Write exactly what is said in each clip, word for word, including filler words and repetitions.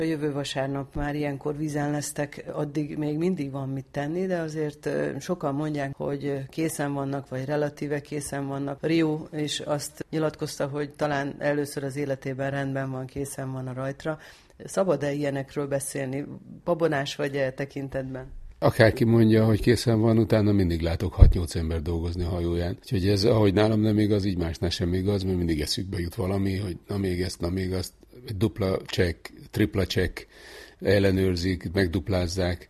A jövő vasárnap már ilyenkor vízen lesztek, addig még mindig van mit tenni, de azért sokan mondják, hogy készen vannak, vagy relatíve készen vannak. Rio is azt nyilatkozta, hogy talán először az életében rendben van, készen van a rajtra. Szabad-e ilyenekről beszélni? Babonás vagy-e tekintetben? Akárki mondja, hogy készen van, utána mindig látok hat-nyolc ember dolgozni a hajóján. Úgyhogy ez, ahogy nálam nem igaz, így másnál sem igaz, mert mindig eszükbe jut valami, hogy na még ezt, na még azt, egy dupla csekk, tripla csekk, ellenőrzik, megduplázzák.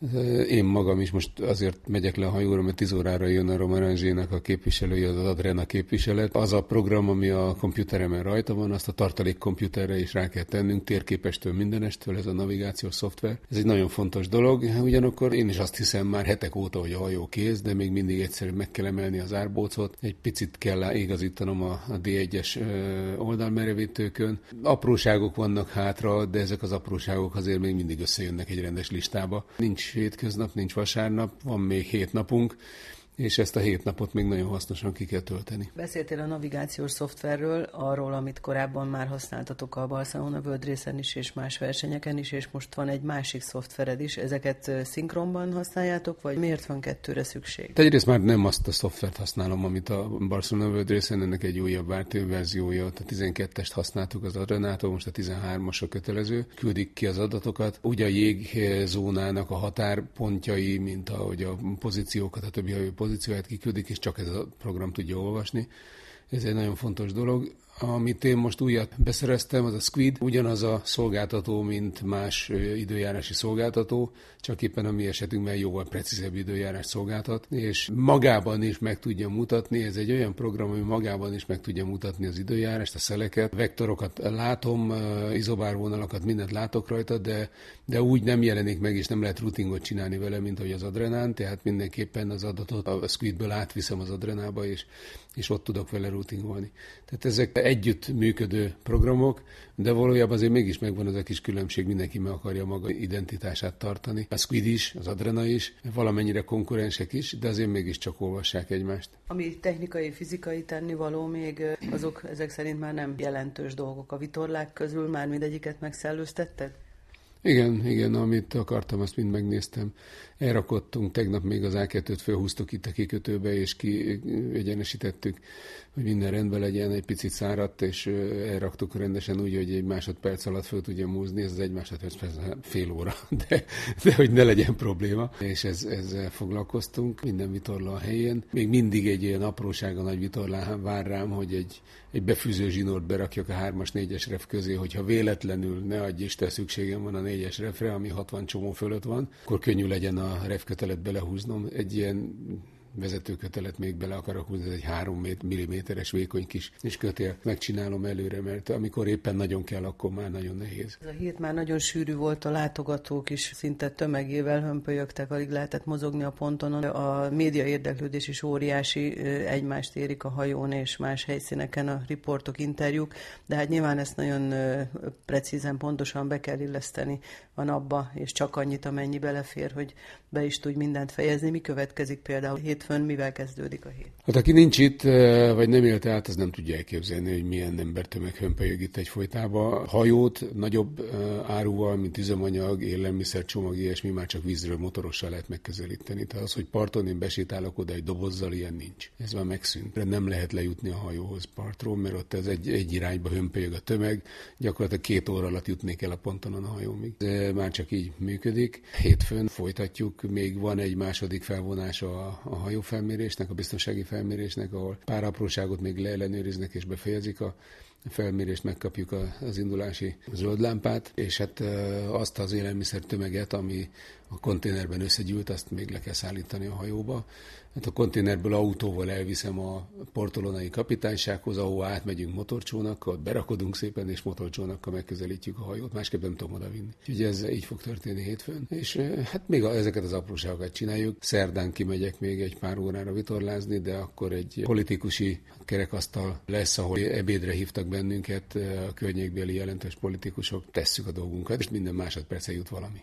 Én magam is most azért megyek le a hajóra, mert tíz órára jön a Romaranzsének a képviselője, az Adrena képviselet. Az a program, ami a komputeremen rajta van, azt a tartalék komputerre is rá kell tennünk, térképestől mindenestől, ez a navigációs szoftver. Ez egy nagyon fontos dolog, ugyanakkor én is azt hiszem már hetek óta, hogy a hajó kész, de még mindig egyszerűen meg kell emelni az árbócot, egy picit kell igazítanom a, a dé egyes oldalmerevítőkön. Apróságok vannak hátra, de ezek az apróságok azért még mindig összejönnek egy rendes listába. Nincs hétköznap, nincs vasárnap, van még hét napunk, és ezt a hét napot még nagyon hasznosan ki kell tölteni. Beszéltél a navigációs szoftverről, arról, amit korábban már használtatok a Barcelona World Race-en is, és más versenyeken is, és most van egy másik szoftvered is. Ezeket szinkronban használjátok, vagy miért van kettőre szükség? Egyrészt már nem azt a szoftvert használom, amit a Barcelona World Race-en, ennek egy újabb verziója, a tizenkettest használtuk az Adrenától, most a tizenhármas a kötelező, küldik ki az adatokat. Úgy a jégzónának a határpontjai, mint ahogy a pozíciókat, a többi hajó pozícióját kiküldik, és csak ez a program tudja olvasni. Ez egy nagyon fontos dolog. Amit én most újat beszereztem, az a Squid, ugyanaz a szolgáltató, mint más időjárási szolgáltató, csak éppen a mi esetünkben jóval precízebb időjárás szolgáltat, és magában is meg tudja mutatni, ez egy olyan program, ami magában is meg tudja mutatni az időjárást, a szeleket, vektorokat látom, izobárvonalakat, mindent látok rajta, de, de úgy nem jelenik meg, és nem lehet routingot csinálni vele, mint ahogy az Adrenán, tehát mindenképpen az adatot a Squidből átviszem az Adrenába, és, és ott tudok vele routingolni. Tehát ezek együtt működő programok, de valójában azért mégis megvan az a kis különbség, mindenki meg akarja maga identitását tartani. A Squid is, az Adrena is, valamennyire konkurensek is, de azért mégiscsak olvassák egymást. Ami technikai, fizikai tennivaló még, azok ezek szerint már nem jelentős dolgok. A vitorlák közül már mindegyiket megszellőztetted? Igen, igen, amit akartam, azt mind megnéztem. Elrakottunk, tegnap még az á kettőt felhúztuk itt a kikötőbe, és kiegyenesítettük, hogy minden rendben legyen, egy picit száradt, és elraktuk rendesen úgy, hogy egy másodperc alatt fel tudjam húzni, ez az egy másodperc fél óra, de, de hogy ne legyen probléma. És ez, ezzel foglalkoztunk, minden vitorla a helyén. Még mindig egy ilyen apróság a nagy vitorlán vár rám, hogy egy, egy befűző zsinort berakjak a hármas, négyes ref közé, hogyha véletlenül, ne adj Isten, szükségem van a négyes refre, ami hatvan csomó fölött van, akkor könnyű legyen a refkötelet belehúznom. Egy ilyen vezetőkötelet még bele akarok húzni, ez egy három milliméteres vékony kis és kötél. Megcsinálom előre, mert amikor éppen nagyon kell, akkor már nagyon nehéz. Ez a hét már nagyon sűrű volt, a látogatók is szinte tömegével hömpölyögtek, alig lehetett mozogni a ponton. A média érdeklődés is óriási, egymást érik a hajón és más helyszíneken a riportok, interjúk, de hát nyilván ezt nagyon precízen, pontosan be kell illeszteni a napba, és csak annyit, amennyi belefér, hogy be is tudj mindent fejezni. Mi következik például hétfőn, mivel kezdődik a hét? Hát aki nincs itt, vagy nem élte át, az nem tudja elképzelni, hogy milyen embertömeg hömpölyög itt egyfolytában. Hajót nagyobb áruval, mint üzemanyag, élelmiszer, csomag, ilyesmi, már csak vízről, motorossal lehet megközelíteni. Tehát az, hogy parton én besétálok oda egy dobozzal, ilyen nincs. Ez már megszűnt. Nem lehet lejutni a hajóhoz partról, mert ott ez egy, egy irányba hömpölyög a tömeg. Gyakorlatilag két óra alatt jutnék el a ponton a hajómig. De már csak így működik. Hétfőn folytatjuk. Még van egy második felvonása a, a hajófelmérésnek, a biztonsági felmérésnek, ahol pár apróságot még leellenőriznek és befejezik a felmérést, megkapjuk az indulási zöld lámpát, és hát azt az élelmiszer tömeget, ami a konténerben összegyűlt, azt még le kell szállítani a hajóba. Hát a konténerből autóval elviszem a portolonai kapitánysághoz, ahol átmegyünk motorcsónakkal, berakodunk szépen, és motorcsónakkal megközelítjük a hajót, másképp nem tudom odavinni. Úgyhogy ez így fog történni hétfőn. És hát még ezeket az apróságokat csináljuk. Szerdán kimegyek még egy pár órára vitorlázni, de akkor egy politikusi kerekasztal lesz, ahol ebédre hívtak bennünket a környékbeli jelentős politikusok, tesszük a dolgunkat, és minden másodpercen jut valami.